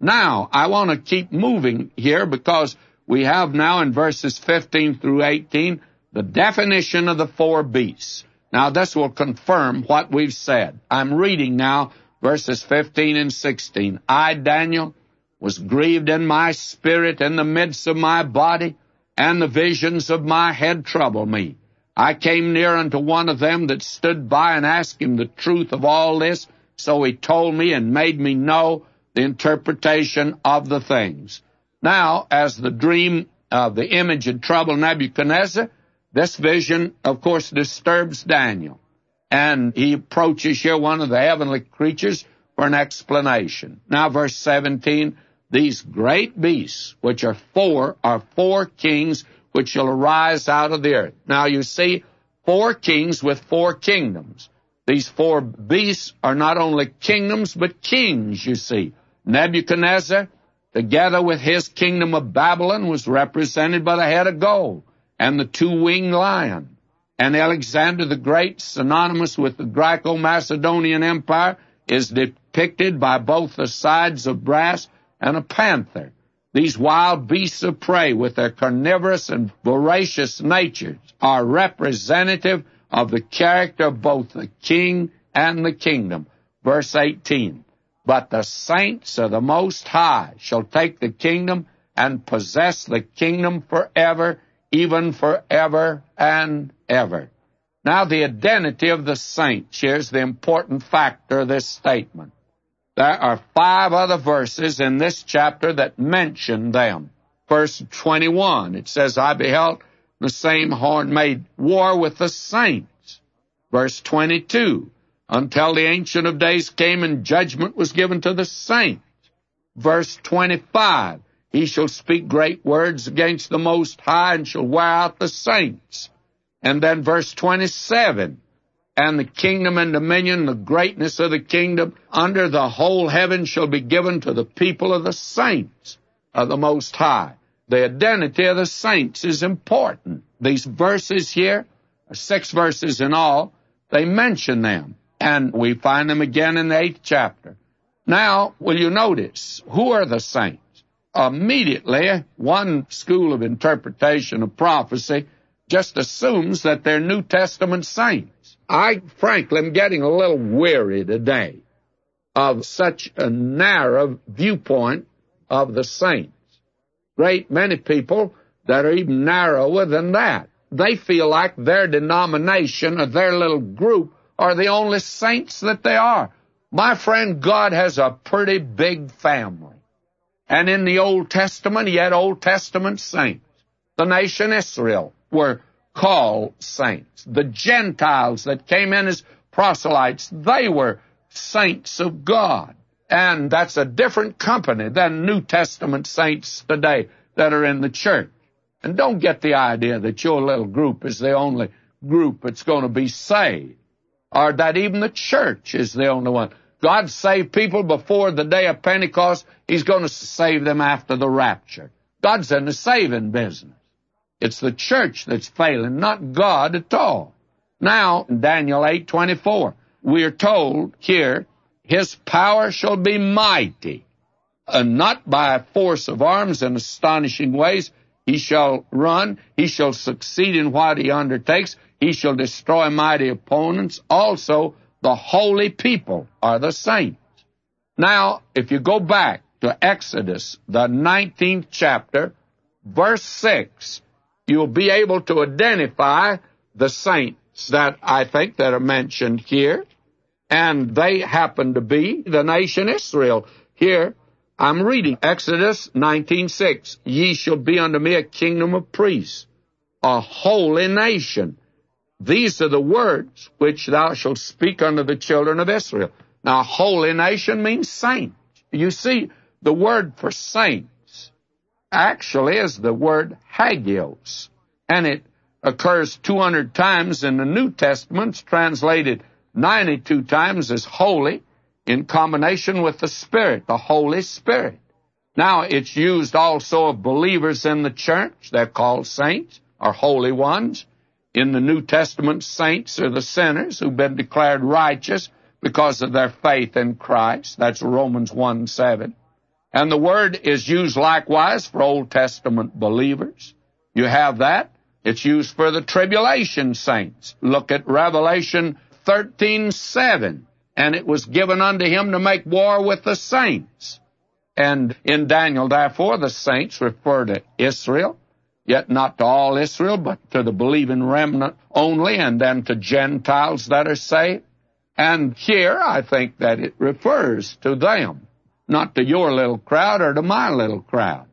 Now, I want to keep moving here because we have now in verses 15 through 18 the definition of the four beasts. Now, this will confirm what we've said. I'm reading now verses 15 and 16. I, Daniel, was grieved in my spirit in the midst of my body, and the visions of my head troubled me. I came near unto one of them that stood by and asked him the truth of all this. So he told me and made me know the interpretation of the things. Now, as the dream of the image had troubled Nebuchadnezzar, this vision, of course, disturbs Daniel. And he approaches here one of the heavenly creatures for an explanation. Now, verse 17, these great beasts, which are four kings which shall arise out of the earth. Now, you see, four kings with four kingdoms. These four beasts are not only kingdoms, but kings, you see. Nebuchadnezzar, together with his kingdom of Babylon, was represented by the head of gold and the two-winged lion. And Alexander the Great, synonymous with the Greco-Macedonian Empire, is depicted by both the sides of brass and a panther. These wild beasts of prey, with their carnivorous and voracious natures, are representative of the character of both the king and the kingdom. Verse 18, but the saints of the Most High shall take the kingdom and possess the kingdom forever, even forever and ever. Now, the identity of the saints, here's the important factor of this statement. There are 5 other verses in this chapter that mention them. Verse 21, it says, I beheld the same horn made war with the saints. Verse 22, until the Ancient of Days came and judgment was given to the saints. Verse 25, he shall speak great words against the Most High and shall wear out the saints. And then verse 27, and the kingdom and dominion, the greatness of the kingdom under the whole heaven shall be given to the people of the saints of the Most High. The identity of the saints is important. These verses here, 6 verses in all, they mention them. And we find them again in the 8th chapter. Now, will you notice, who are the saints? Immediately, one school of interpretation of prophecy just assumes that they're New Testament saints. I, frankly, am getting a little weary today of such a narrow viewpoint of the saints. Great many people that are even narrower than that. They feel like their denomination or their little group are the only saints that they are. My friend, God has a pretty big family. And in the Old Testament, he had Old Testament saints. The nation Israel were called saints. The Gentiles that came in as proselytes, they were saints of God. And that's a different company than New Testament saints today that are in the church. And don't get the idea that your little group is the only group that's going to be saved, or that even the church is the only one. God saved people before the day of Pentecost. He's going to save them after the rapture. God's in the saving business. It's the church that's failing, not God at all. Now, in Daniel 8:24, we are told here, his power shall be mighty, and not by force of arms and astonishing ways. He shall run, he shall succeed in what he undertakes, he shall destroy mighty opponents. Also, the holy people are the saints. Now, if you go back to Exodus, the 19th chapter, verse 6, you'll be able to identify the saints that I think that are mentioned here, and they happen to be the nation Israel. Here, I'm reading Exodus 19:6. Ye shall be unto me a kingdom of priests, a holy nation. These are the words which thou shalt speak unto the children of Israel. Now, holy nation means saint. You see, the word for saints actually is the word hagios, and it occurs 200 times in the New Testament. It's translated 92 times as holy in combination with the Spirit, the Holy Spirit. Now, it's used also of believers in the church. They're called saints, or holy ones. In the New Testament, saints are the sinners who've been declared righteous because of their faith in Christ. That's Romans 1:7. And the word is used likewise for Old Testament believers. You have that. It's used for the tribulation saints. Look at Revelation 13:7. And it was given unto him to make war with the saints. And in Daniel, therefore, the saints refer to Israel, yet not to all Israel, but to the believing remnant only, and then to Gentiles that are saved. And here, I think that it refers to them, not to your little crowd or to my little crowd.